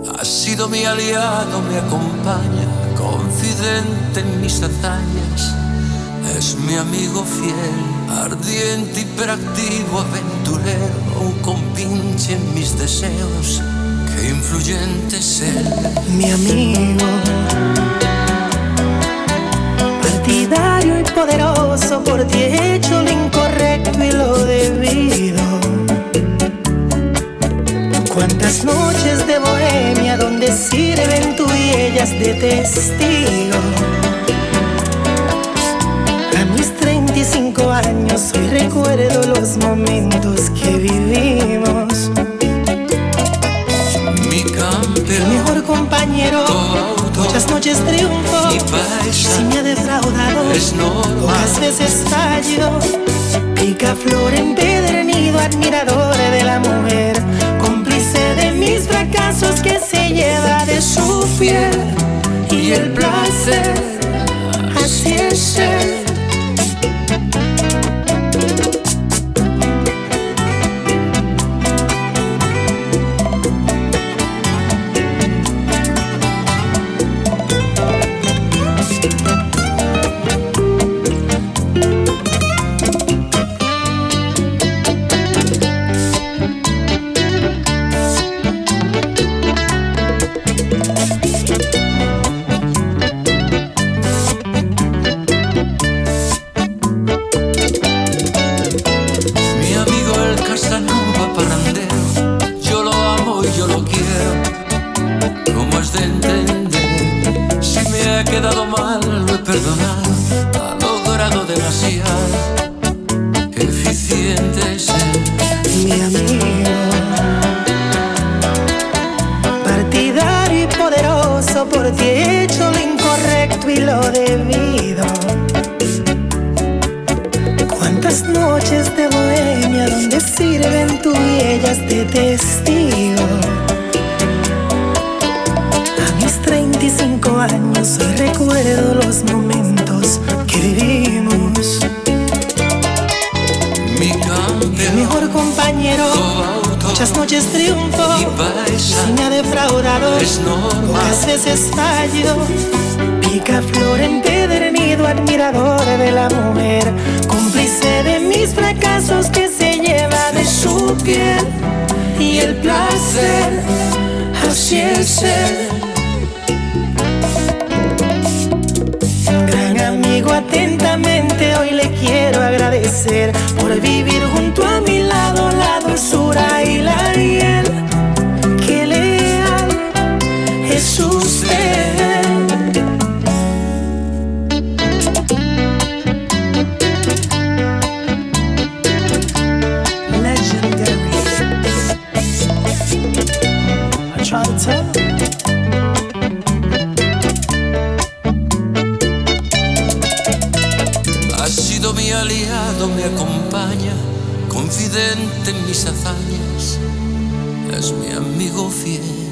Ha sido mi aliado, me acompaña, confidente en mis hazañas. Es mi amigo fiel, ardiente, hiperactivo, aventurero, un compinche en mis deseos. Qué influyente es él. Mi amigo, partidario y poderoso, por ti he hecho lo incorrecto y lo debido. Cuántas noches de bohemia donde sirven tú y ellas de testigo. A mis 35 años hoy recuerdo los momentos que vivimos. Mi campeón, el mejor compañero, muchas noches triunfo. Si me ha defraudado, es normal. Pocas veces fallo. Picaflor empedernido, admirador de la mujer, cómplice de mis fracasos, que se lleva de su piel y el placer. Así es él. He quedado mal, lo he perdonado, ha logrado demasiado. Qué eficiente es él. Mi amigo, partidario y poderoso, por ti he hecho lo incorrecto y lo debido. Cuántas noches de bohemia donde sirven tú y ellas de testigo. 35 años, hoy recuerdo los momentos que vivimos. Mi campeón, el mejor compañero, muchas noches triunfo. Si me ha defraudado, es normal. Pocas veces fallo. Picaflor empedernido, admirador de la mujer, cómplice de mis fracasos, que se lleva de su piel y el placer. Así es él. Amigo, atentamente hoy le quiero agradecer por vivir junto a mi lado, la dulzura y la hiel. Qué leal es usted. Legendary. I try to tell him. Mi aliado, me acompaña, confidente en mis hazañas, es mi amigo fiel.